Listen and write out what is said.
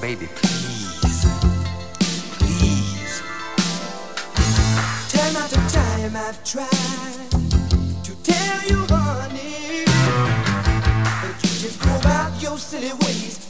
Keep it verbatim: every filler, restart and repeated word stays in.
baby, please, please. Time after time I've tried to tell you, honey, but you just go about your silly ways.